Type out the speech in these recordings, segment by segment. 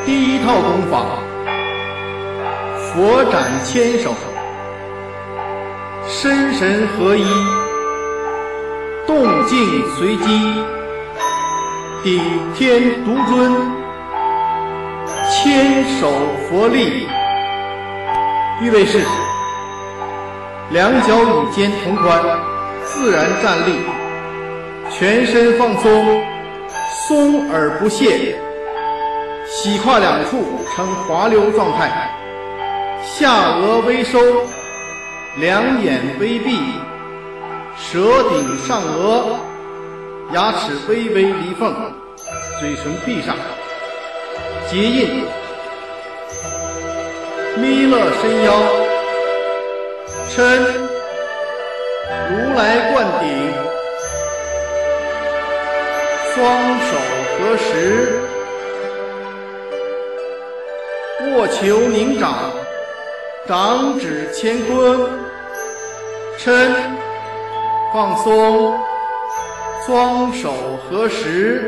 第一套功法，佛展千手，身神合一，动静随机，顶天独尊，千手佛力。预备式，两脚与肩同宽，自然站立，全身放松，松而不懈，膝胯两处呈滑溜状态，下颚微收，两眼微闭，舌顶上颚，牙齿微微离缝，嘴唇闭上，结印，弥勒伸腰，嗔，如来灌顶，双手合十，握球凝掌，掌指乾坤，嗔，放松，双手合十，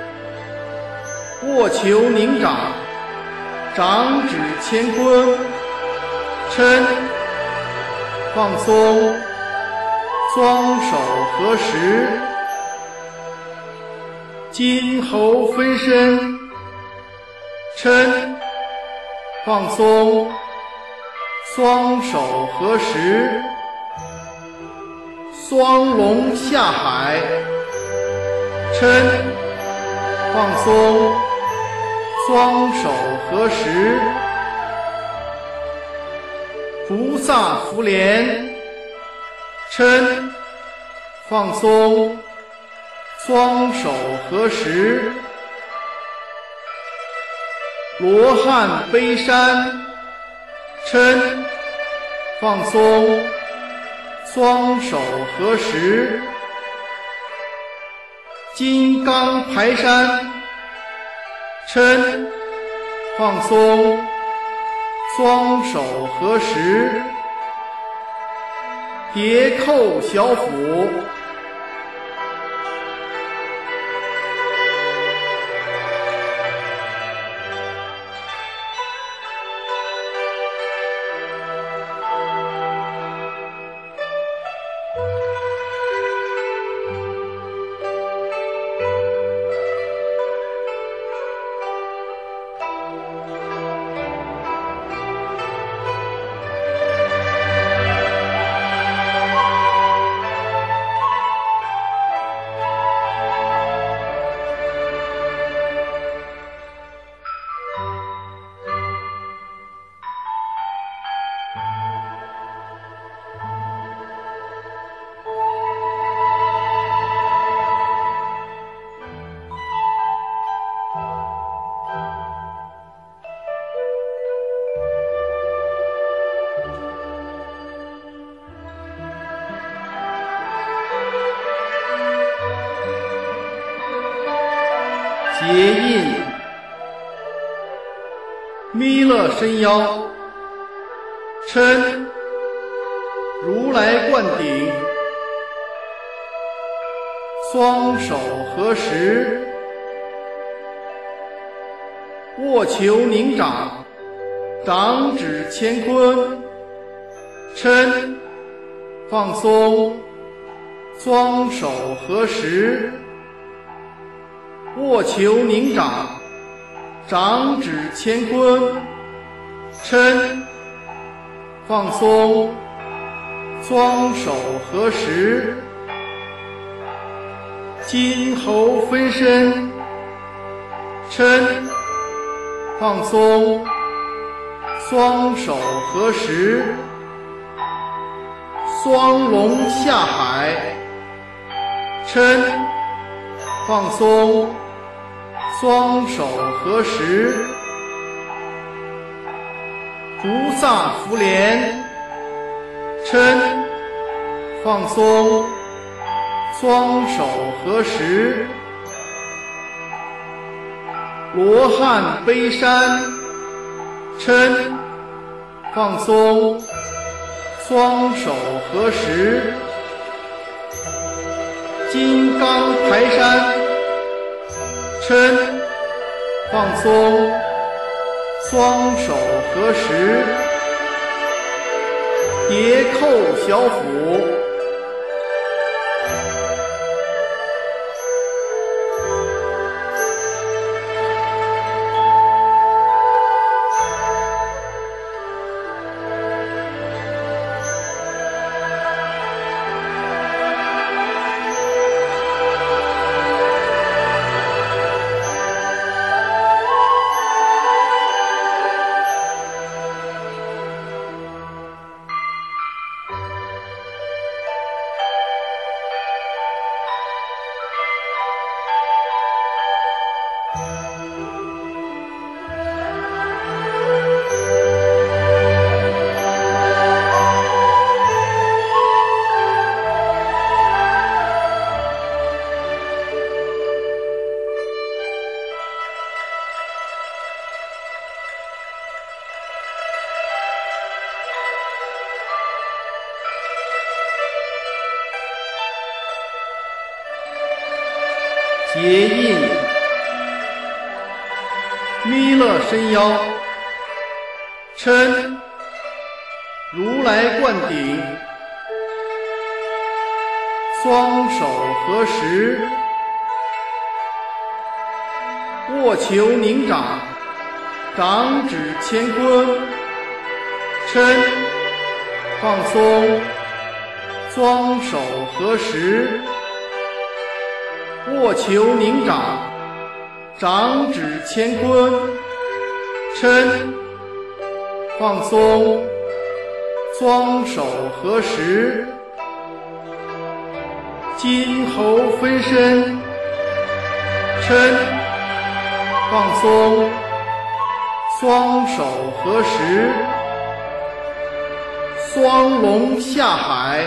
握球凝掌，掌指乾坤，嗔，放松，双手合十，筋喉分身，嗔，放松，双手合十，双龙下海，嗔，放松，双手合十，菩萨福莲，嗔，放松，双手合十，罗汉背山，嗔，放松，双手合十，金刚排山，嗔，放松，双手合十，叠扣小腹，结印，弥勒伸腰，嗔，如来灌顶，双手合十，握球凝掌，掌指乾坤，嗔，放松，双手合十，握球凝掌，掌指乾坤，嗔，放松，双手合十，筋喉分身，嗔，放松，双手合十，双龙下海，嗔，放松，双手合十，菩萨福莲，嗔，放松，双手合十，罗汉背山，嗔，放松，双手合十，金刚排山，嗔，放松， 双手合十，叠扣小腹，结印，弥勒伸腰，嗔，如来灌顶，双手合十，握球凝掌，掌指乾坤，嗔，放松，双手合十，握球凝掌，掌指乾坤，嗔，放松，双手合十，金猴分身，嗔，放松，双手合十，双龙下海，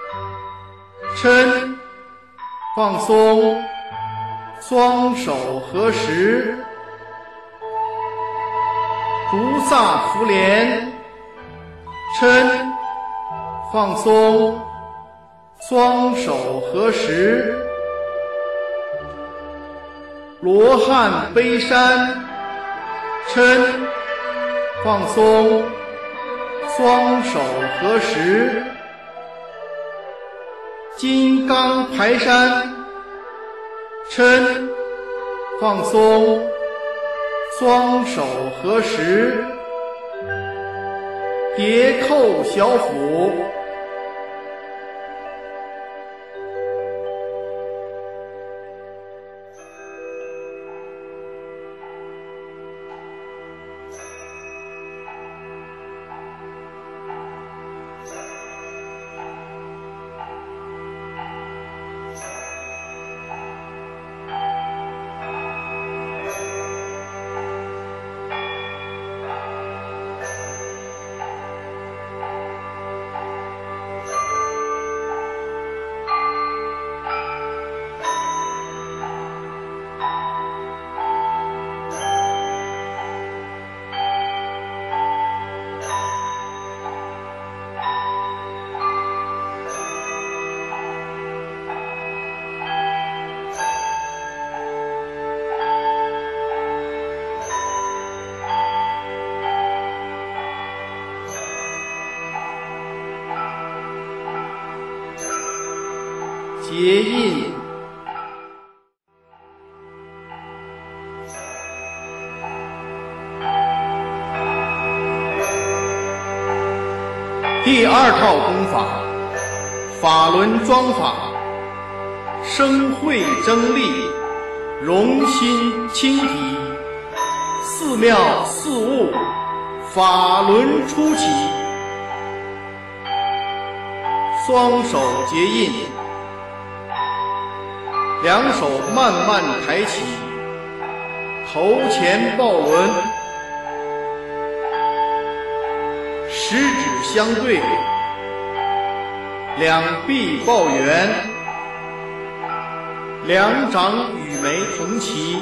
嗔，放松，双手合十，菩萨福莲，嗔，放松，双手合十，罗汉背山，嗔，放松，双手合十，金刚排山，嗔，放松，双手合十，叠扣小腹，结印，第二套功法，法轮桩法，生慧争力，容心清体，四妙四悟，法轮初起，双手结印，两手慢慢抬起，头前抱轮，食指相对，两臂抱圆，两掌与眉同齐，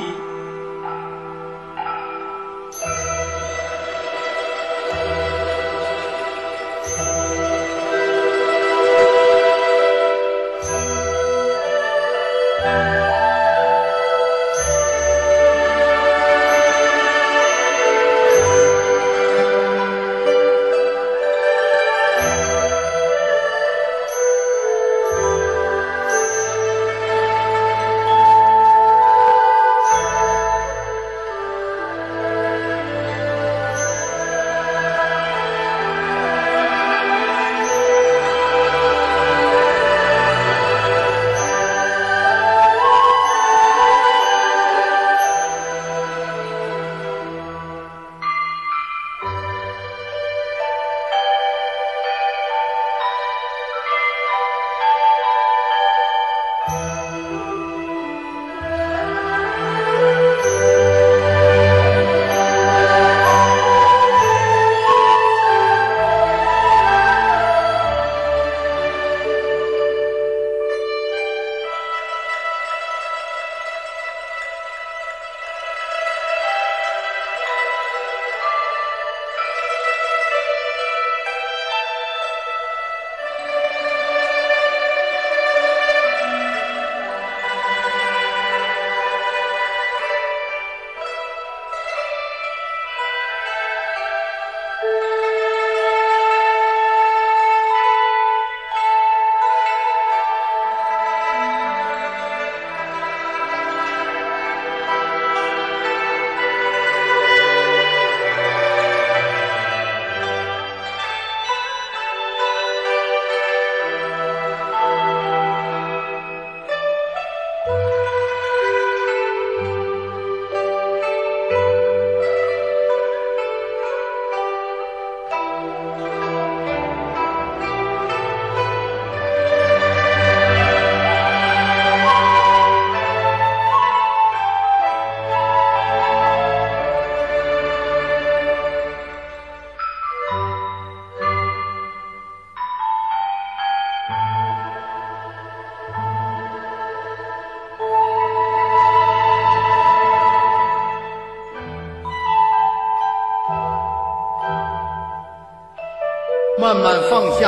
慢慢放下，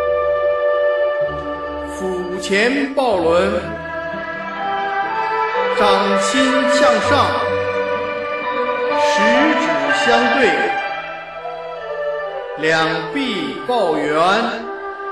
腹前抱轮，掌心向上，食指相对，两臂抱圆。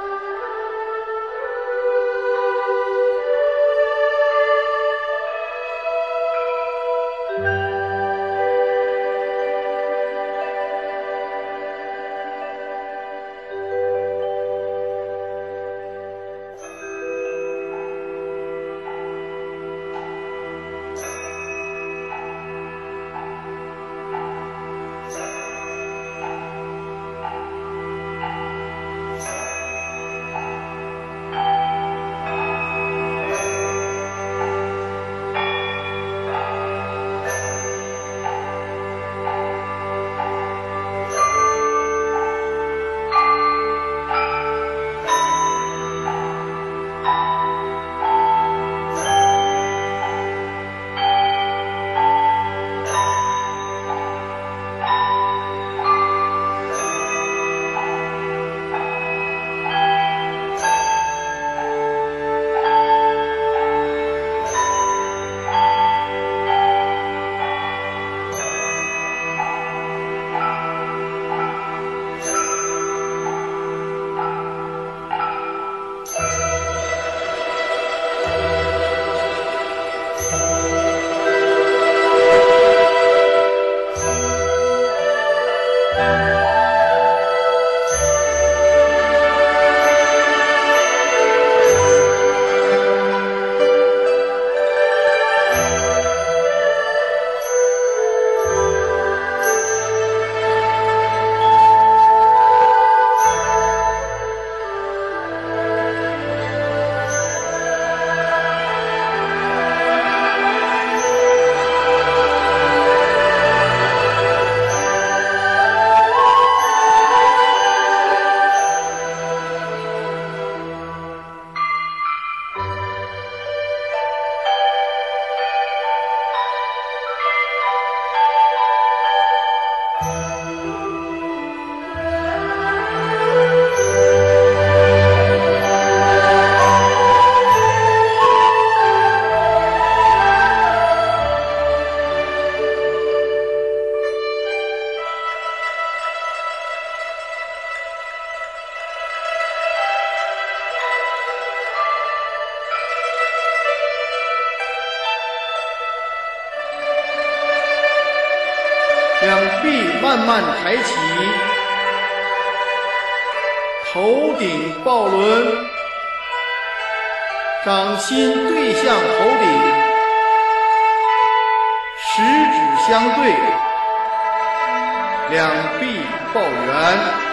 两臂慢慢抬起，头顶抱轮，掌心对向头顶，食指相对，两臂抱圆。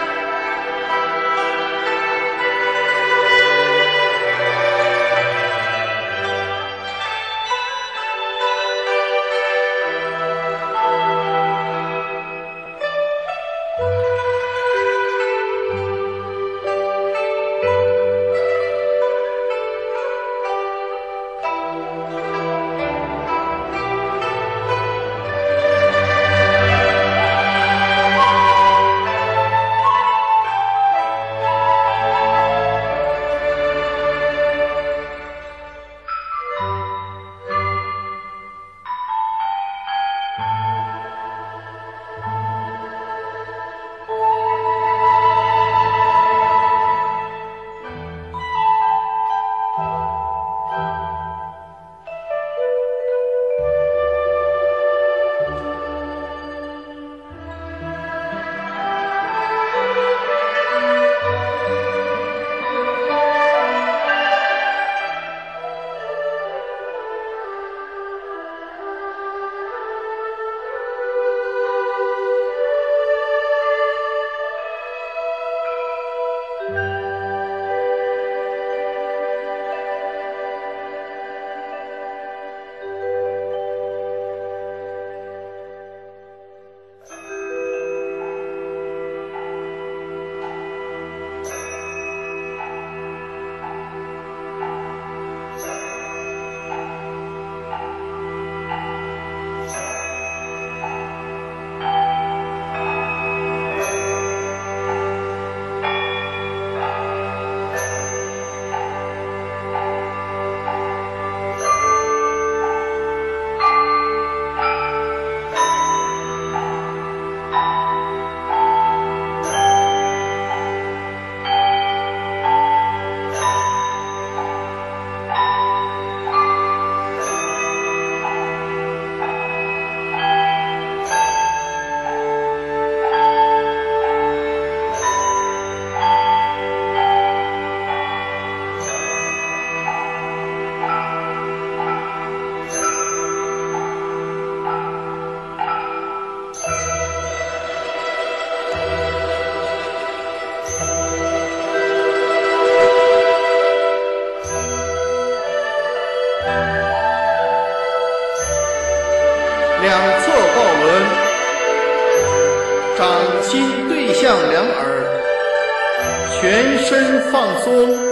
全身放松。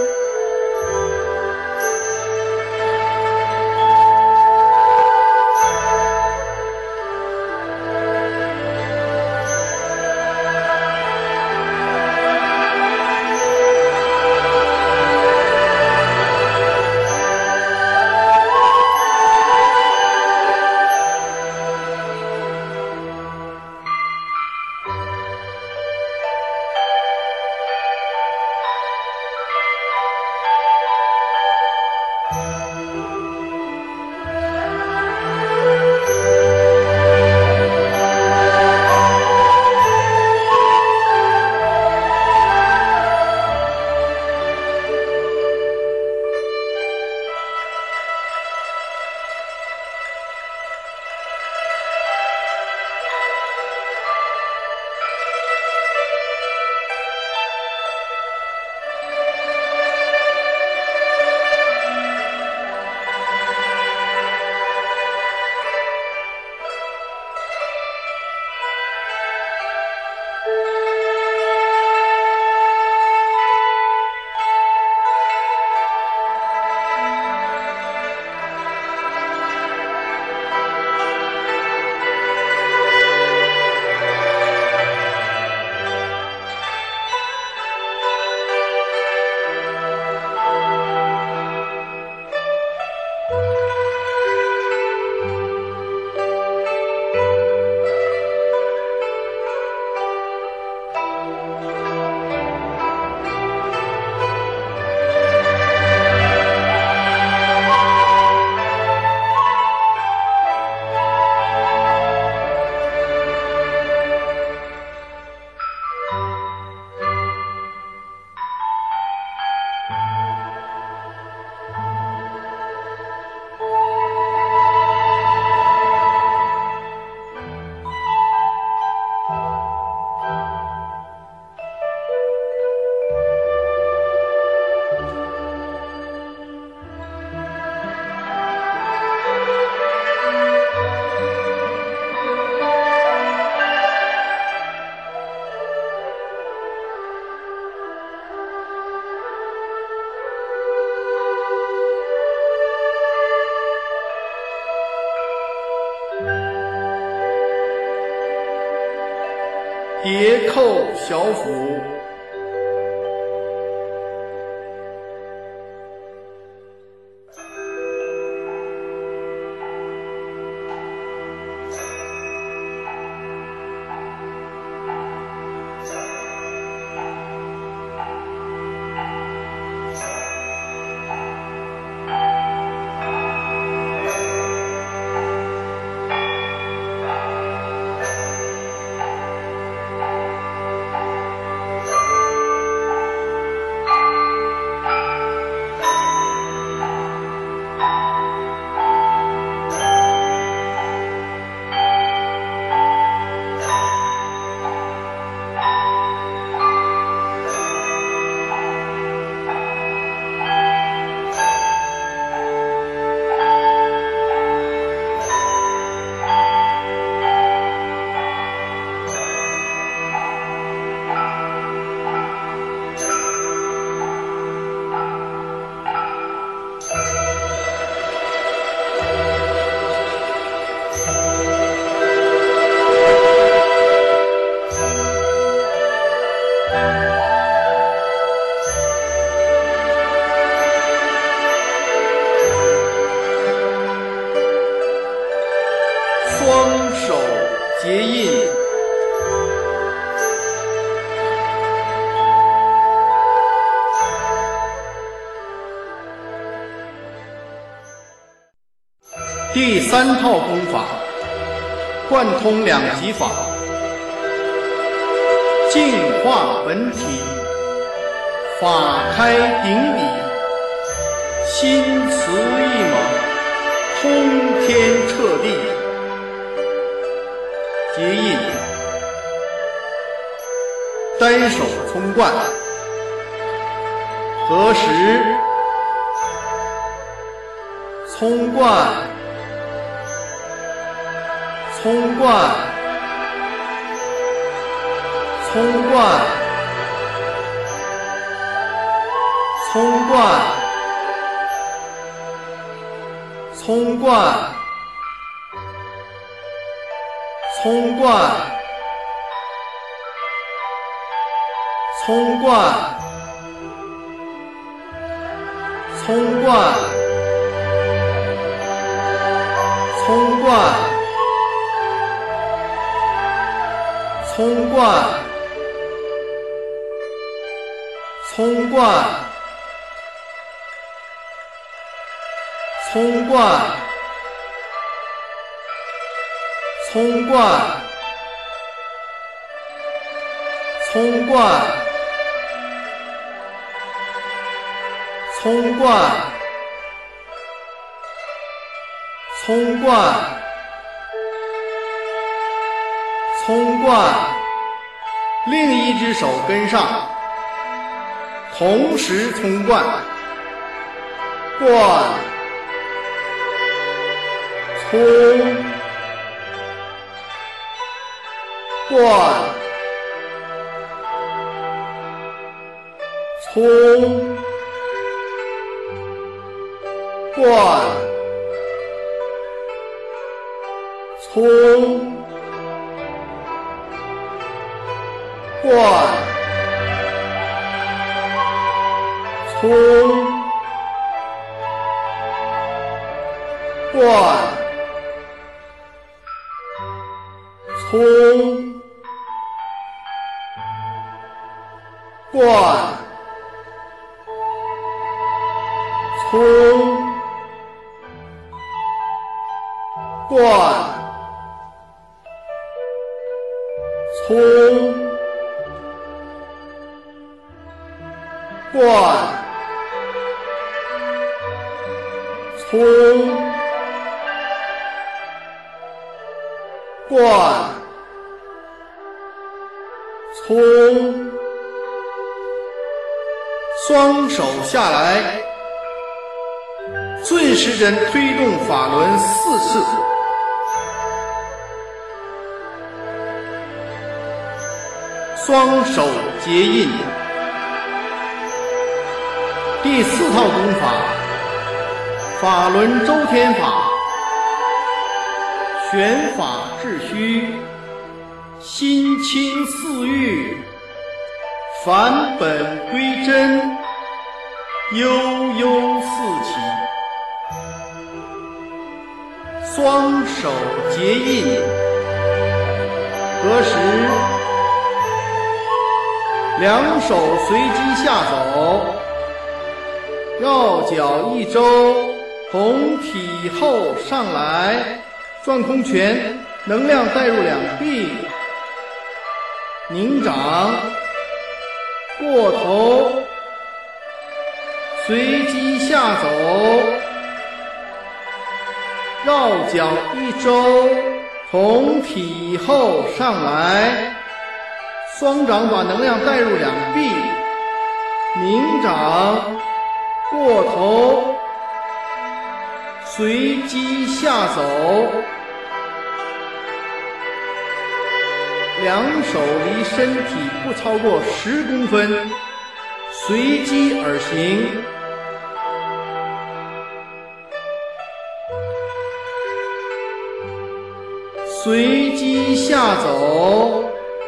叠扣小腹，双手结印，第三套功法，贯通两极法，净化本体，法开顶礼，心慈意猛，通天彻地。结印，单手冲冠，合十，冲冠，冲冠，冲冠， 葱灌，葱灌，葱灌，葱灌，葱灌，葱灌，葱灌，葱灌，葱灌，葱灌，葱灌，葱灌，葱灌，葱灌，另一只手跟上，同时葱灌，灌，葱，灌，葱，灌，葱，灌，葱，灌，葱，灌，葱，灌，葱，灌，葱，灌，葱，双手下来，顺时针推动法轮4次，双手结印。第4套功法，法轮周天法，玄法至虚，心清似玉，返本归真，悠悠四起。双手结印，合十，两手随机下走，绕脚一周，从体后上来，转空拳，能量带入两臂，拧掌，过头，随机下走，绕脚一周，从体后上来，双掌把能量带入两臂，拧掌，过头，随机下走，两手离身体不超过10公分，随机而行。随机下走，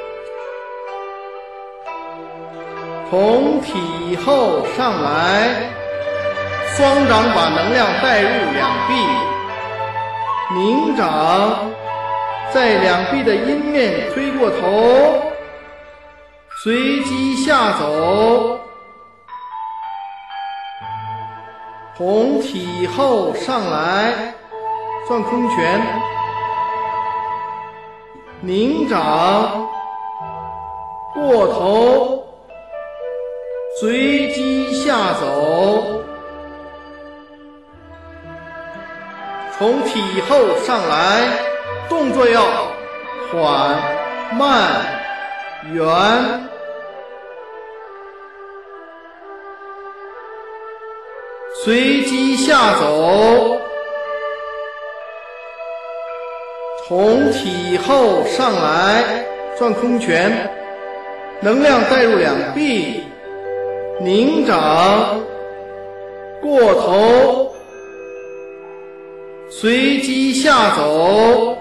从体后上来，双掌把能量带入两臂，拧掌，在两臂的阴面推过头，随机下走，从体后上来，转空拳，拧掌，过头，随机下走，从体后上来，动作要缓慢圆，随机下走，从体后上来，转空拳，能量带入两臂，拧掌， 过头，随机下走，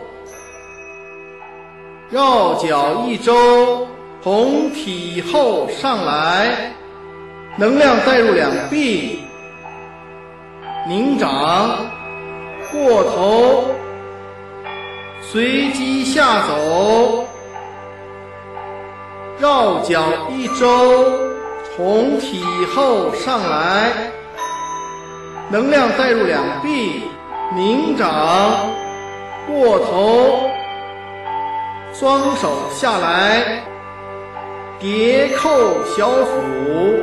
绕脚一周，从体后上来，能量带入两臂，拧掌，过头，随机下走，绕脚一周，从体后上来，能量带入两臂，拧掌，过头，双手下来，叠扣小腹，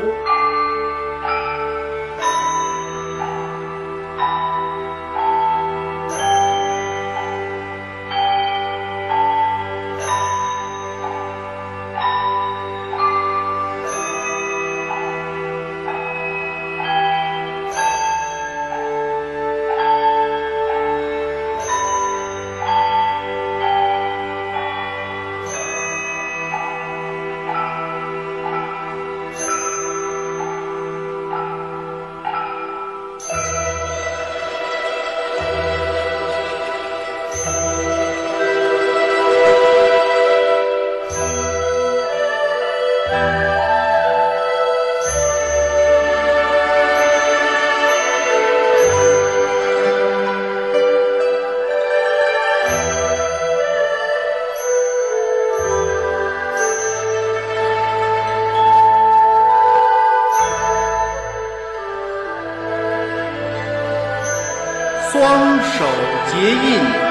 双手结印。